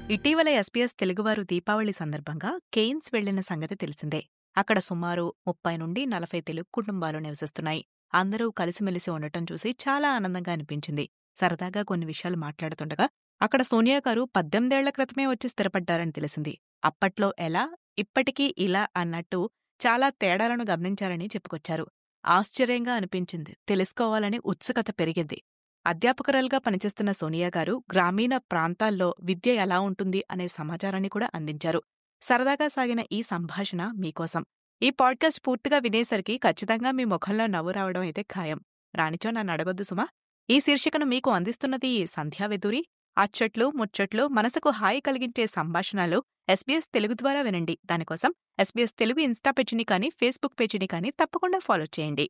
ఇటీవల ఎస్పీఎస్ తెలుగువారు దీపావళి సందర్భంగా కేయిన్స్ వెళ్లిన సంగతి తెలిసిందే. అక్కడ సుమారు 30 నుండి 40 తెలుగు కుటుంబాలు నివసిస్తున్నాయి. అందరూ కలిసిమెలిసి ఉండటం చూసి చాలా ఆనందంగా అనిపించింది. సరదాగా కొన్ని విషయాలు మాట్లాడుతుండగా అక్కడ సోనియా గారు 18 ఏళ్ల క్రితమే వచ్చి స్థిరపడ్డారని తెలిసింది. అప్పట్లో ఎలా, ఇప్పటికీ ఇలా అన్నట్టు చాలా తేడాలను గమనించారని చెప్పుకొచ్చారు. ఆశ్చర్యంగా అనిపించింది, తెలుసుకోవాలని ఉత్సుకత పెరిగింది. అధ్యాపకురాలుగా పనిచేస్తున్న సోనియా గారు గ్రామీణ ప్రాంతాల్లో విద్య ఎలా ఉంటుంది అనే సమాచారాన్ని కూడా అందించారు. సరదాగా సాగిన ఈ సంభాషణ మీకోసం. ఈ పాడ్కాస్ట్ పూర్తిగా వినేసరికి ఖచ్చితంగా మీ ముఖంలో నవ్వు రావడం అయితే ఖాయం. రానిచో నన్ను అడగొద్దు సుమా. ఈ శీర్షికను మీకు అందిస్తున్నది సంధ్యావెదూరి. అచ్చట్లు, ముచ్చట్లు, మనసుకు హాయి కలిగించే సంభాషణలు ఎస్బీఎస్ తెలుగు ద్వారా వినండి. దానికోసం ఎస్బీఎస్ తెలుగు ఇన్స్టా పేజీని కానీ ఫేస్బుక్ పేజీని కానీ తప్పకుండా ఫాలో చేయండి.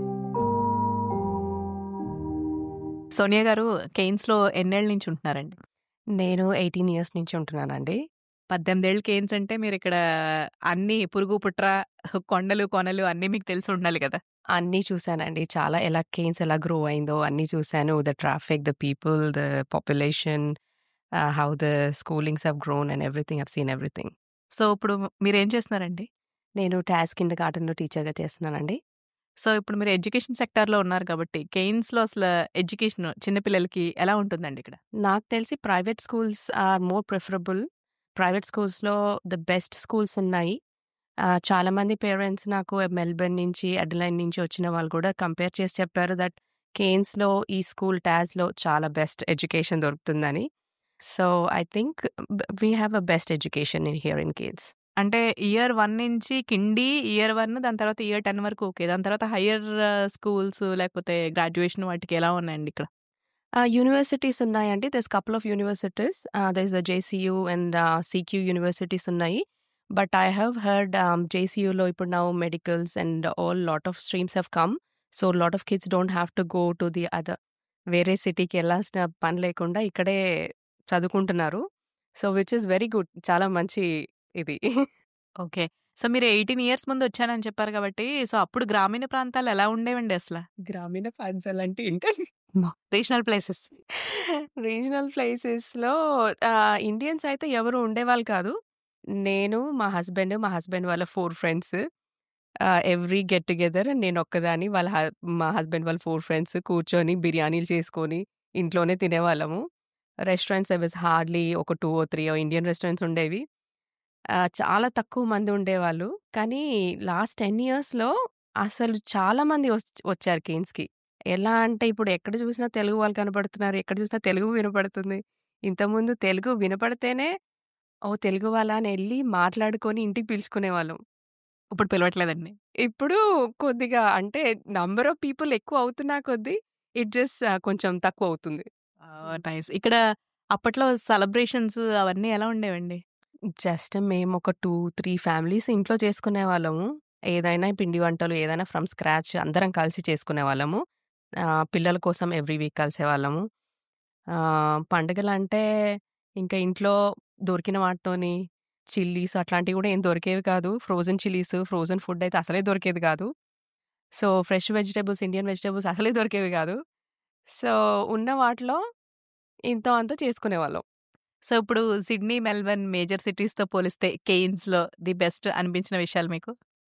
సోనియా గారు కేయిన్స్‌లో ఎన్నేళ్ల నుంచి ఉంటున్నారండి? నేను 18 ఇయర్స్ నుంచి ఉంటున్నానండి. 18 ఏళ్ల కేయిన్స్ అంటే మీరిక్కడ అన్నీ పురుగు, పుట్ర, కొండలు, కొనలు అన్నీ మీకు తెలిసి ఉండాలి కదా! అన్నీ చూసానండి. చాలా ఎలా కేయిన్స్ ఎలా గ్రో అయిందో అన్నీ చూసాను. The traffic, the people, the population, how the schoolings have grown and everything. I've seen everything. So, ఇప్పుడు మీరేం చేస్తున్నారండి? నేను టాస్ కిండర్‌గార్టెన్‌లో టీచర్‌గా చేస్తున్నానండి. సో, ఇప్పుడు మీరు ఎడ్యుకేషన్ సెక్టార్‌లో ఉన్నారు కాబట్టి కేయిన్స్‌లో అసలు ఎడ్యుకేషన్ చిన్న పిల్లలకి ఎలా ఉంటుందండి ఇక్కడ? నాకు తెలిసి private schools are more preferable. Private స్కూల్స్‌లో ద బెస్ట్ స్కూల్స్ ఉన్నాయి. చాలామంది పేరెంట్స్ నాకు మెల్బర్న్ నుంచి, అడెలైడ్ నుంచి వచ్చిన వాళ్ళు కూడా కంపేర్ చేసి చెప్పారు దట్ కేయిన్స్‌లో ఈ స్కూల్ టాస్‌లో చాలా బెస్ట్ ఎడ్యుకేషన్ దొరుకుతుందని. So, I think we have a best education here in Cairns. అంటే ఇయర్ 1 నుంచి కిండీ, ఇయర్ 1 దాని తర్వాత ఇయర్ 10 వరకు ఓకే. దాని తర్వాత హైయర్ స్కూల్స్ లేకపోతే గ్రాడ్యుయేషన్ వాటికి ఎలా ఉన్నాయండి ఇక్కడ? యూనివర్సిటీస్ ఉన్నాయండి. There's couple of universities. There is the JCU and CQU universities ఉన్నాయి. బట్ ఐ హ్యావ్ హర్డ్ జేసీయూలో ఇప్పుడు now medicals and all lot of streams have come. So lot of kids don't have to go to the other వేరే సిటీకి వెళ్ళాల్సిన పని లేకుండా ఇక్కడే చదువుకుంటున్నారు. So which is very good. చాలా మంచి ఇది. ఓకే. సో, మీరు 18 ఇయర్స్ ముందు వచ్చానని చెప్పారు కాబట్టి, సో, అప్పుడు గ్రామీణ ప్రాంతాలు ఎలా ఉండేవండి అసల? గ్రామీణ ప్రాంతాలంటే ఏంటండి? Regional places. రీజనల్ ప్లేసెస్‌లో ఇండియన్స్ అయితే ఎవరు ఉండేవాళ్ళు కాదు. నేను, మా హస్బెండ్ వాళ్ళ 4 ఫ్రెండ్స్. ఎవ్రీ గెట్ టుగెదర్ నేనొక్కదాన్ని మా హస్బెండ్ వాళ్ళ 4 ఫ్రెండ్స్ కూర్చొని బిర్యానీలు చేసుకొని ఇంట్లోనే తినేవాళ్ళము. రెస్టారెంట్స్ దెర్ వాస్ హార్డ్‌లీ ఒక 2 ఆర్ 3 ఇండియన్ రెస్టారెంట్స్ ఉండేవి. చాలా తక్కువ మంది ఉండేవాళ్ళు. కానీ లాస్ట్ 10 ఇయర్స్‌లో అసలు చాలా మంది వచ్చారు కేయిన్స్‌కి. ఎలా అంటే ఇప్పుడు ఎక్కడ చూసినా తెలుగు వాళ్ళు కనపడుతున్నారు. ఎక్కడ చూసినా తెలుగు వినపడుతుంది. ఇంతకుముందు తెలుగు వినపడితేనే ఓహ్! తెలుగు వాళ్ళా అని ఎళ్లి మాట్లాడుకొని ఇంటికి పిలుచుకునేవాళ్ళం. ఇప్పుడు పిలవట్లేదండి. ఇప్పుడు కొద్దిగా అంటే నంబర్ ఆఫ్ పీపుల్ ఎక్కువ అవుతున్నా కొద్దీ ఇట్ జస్ట్ కొంచెం తక్కువవుతుంది. నైస్. ఇక్కడ అప్పట్లో సెలబ్రేషన్స్ అవన్నీ ఎలా ఉండేవండి? జస్ట్ మేమొక 2, 3 ఫ్యామిలీస్ ఇంట్లో చేసుకునేవాళ్ళము. ఏదైనా పిండి వంటలు ఏదైనా ఫ్రమ్ స్క్రాచ్ అందరం కలిసి చేసుకునేవాళ్ళము. పిల్లల కోసం ఎవ్రీ వీక్ కలిసేవాళ్ళము. పండుగలంటే ఇంకా ఇంట్లో దొరికిన వాటితోని చిల్లీస్ అట్లాంటివి గూడా ఏం దొరికేవి కాదు. ఫ్రోజన్ చిల్లీస్, ఫ్రోజన్ ఫుడ్ అయితే అసలే దొరికేది కాదు. So, fresh vegetables, Indian vegetables అసలే దొరికేవి కాదు. సో, ఉన్న వాటిలో ఇంతో అంతో చేసుకునేవాళ్ళం. సో, ఇప్పుడు సిడ్నీ, మెల్బర్న్ మేజర్ సిటీస్‌తో పోలిస్తే కేయిన్స్‌లో ది బెస్ట్ అనిపించిన విషయాలు మీకు?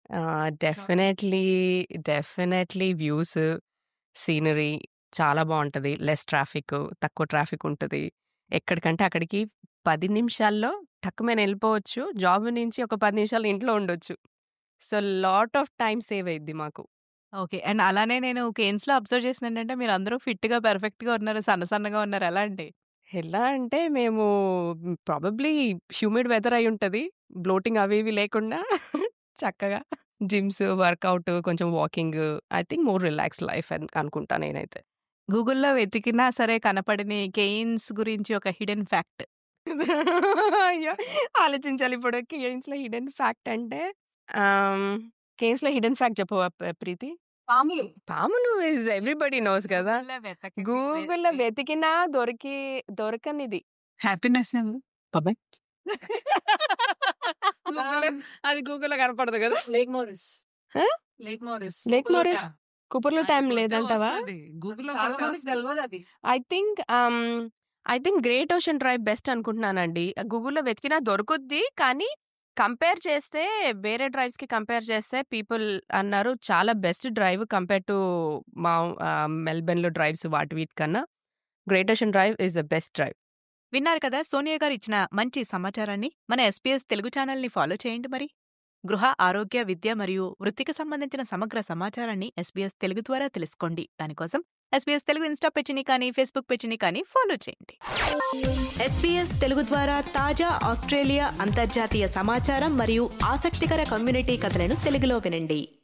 డెఫినెట్లీ వ్యూస్, సీనరీ చాలా బావుంటది. లెస్ ట్రాఫిక్, తక్కువ ట్రాఫిక్ ఉంటది. ఎక్కడికంటే అక్కడికి 10 నిమిషాల్లో టక్కుమని ఎళ్ళిపోవచ్చు. జాబ్ నుంచి ఒక 10 నిమిషాలు ఇంట్లో ఉండొచ్చు. So, lot of time save అయిద్ది మాకు. ఓకే. అండ్ అలానే నేను కేయిన్స్‌లో అబ్జర్వ్ చేసిందేంటంటే మీరందరూ ఫిట్‌గా, పర్ఫెక్ట్‌గా ఉన్నారు. సన్నగా ఉన్నారు. ఎలా అండి? ఎలా అంటే మేము ప్రాబబ్లీ హ్యూమిడ్ వెదర్ అయ్యుంటది. బ్లోటింగ్ అవి ఇవి లేకుండా చక్కగా జిమ్స్, వర్కౌట్, కొంచెం walking. I think more relaxed life అనుకుంటా నేనైతే. గూగుల్‌లో వెతికినా సరే కనపడని కేయిన్స్ గురించి ఒక హిడెన్ ఫ్యాక్ట్. అయ్యో! ఆలోచించాలి ఇప్పుడు. కేయిన్స్‌లో హిడెన్ ఫ్యాక్ట్ అంటే కేయిన్స్‌లో హిడెన్ ఫ్యాక్ట్ చెప్పవా ప్రీతి? పాములు ఈజ్ ఎవ్రీబడీ నోస్ కదా! గూగుల్‌లో వెతికినా దొరకనిది. హ్యాపీనెస్ బాబాయ్. అది గూగుల్‌లో కనపడదు కదా! Lake Morris. కుపర్లో టైం లేదంటావా? I think I think Great Ocean Drive best అనుకుంటున్నానండి. గూగుల్‌లో వెతికినా దొరుకుద్ది. కానీ కంపేర్ చేస్తే వేరే డ్రైవ్స్‌కి కంపేర్ చేస్తే పీపుల్ అన్నారు చాలా బెస్ట్ డ్రైవ్ కంపేర్ టు మెల్బర్న్‌లో డ్రైవ్స్ వీటికన్నా. Great Ocean Drive is the best drive. విన్నారు కదా సోనియా గారు ఇచ్చిన మంచి సమాచారాన్ని. మన SBS తెలుగు ఛానల్ని ఫాలో చేయండి మరి. గృహ, ఆరోగ్య, విద్య మరియు వృత్తికి సంబంధించిన సమగ్ర సమాచారాన్ని SBS తెలుగు ద్వారా తెలుసుకోండి. దానికోసం SBS తెలుగు ఇన్స్టా పేజీని కానీ ఫేస్బుక్ పేజీని కానీ ఫాలో చేయండి. SBS తెలుగు ద్వారా తాజా ఆస్ట్రేలియా, అంతర్జాతీయ సమాచారం మరియు ఆసక్తికర కమ్యూనిటీ కథలను తెలుగులో వినండి.